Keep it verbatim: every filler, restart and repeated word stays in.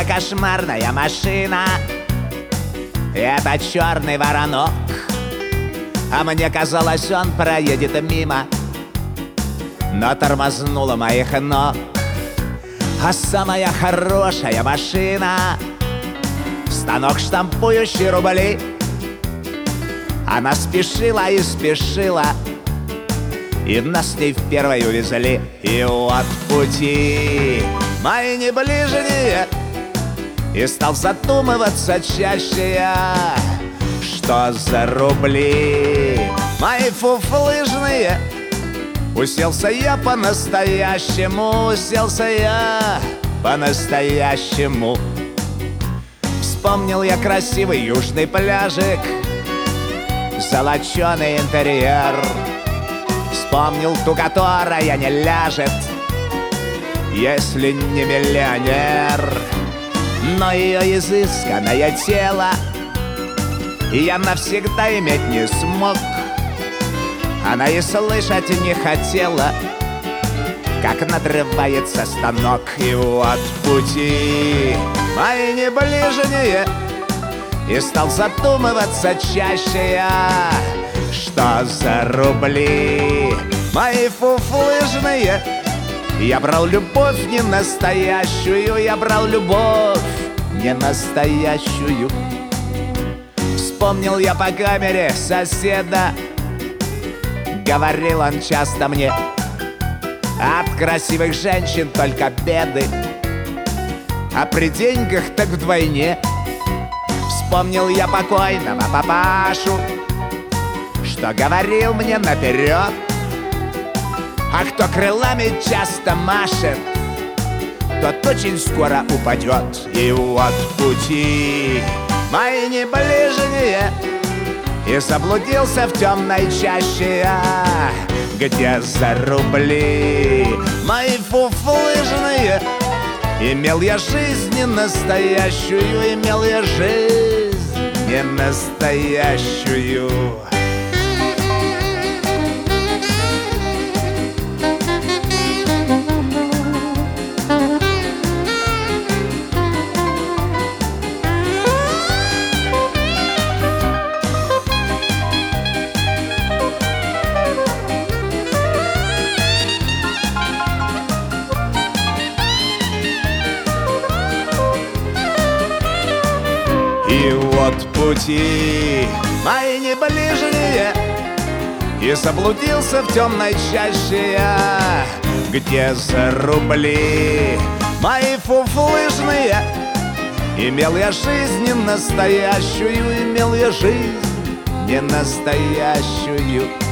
моя кошмарная машина — это черный воронок. А мне казалось, он проедет мимо, но тормознула моих ног. А самая хорошая машина — станок, штампующий рубли. Она спешила и спешила, и нас с ней в первой увезли. И вот пути мои не ближние, и стал задумываться чаще я, что за рубли мои фуфлыжные. Уселся я по-настоящему, уселся я по-настоящему. Вспомнил я красивый южный пляжик, золоченый интерьер. Вспомнил ту, которая не ляжет, если не миллионер. Но ее изысканное тело я навсегда иметь не смог. Она и слышать не хотела, как надрывается станок. И вот пути мои не ближние, и стал задумываться чаще я, что за рубли мои фуфлыжные. Я брал любовь не настоящую, я брал любовь не настоящую. Вспомнил я по камере соседа, говорил он часто мне: от красивых женщин только беды, а при деньгах так вдвойне. Вспомнил я покойного папашу, что говорил мне наперед: а кто крылами часто машет, тот очень скоро упадет. И вот пути мои не ближние, и заблудился в темной чаще я, где за рубли мои фуфлыжные. Имел я жизнь не настоящую, имел я жизнь не настоящую. И вот пути мои не ближние, и заблудился в темной чаще я, где за рубли мои фуфлыжные. Имел я жизнь не настоящую, имел я жизнь не настоящую.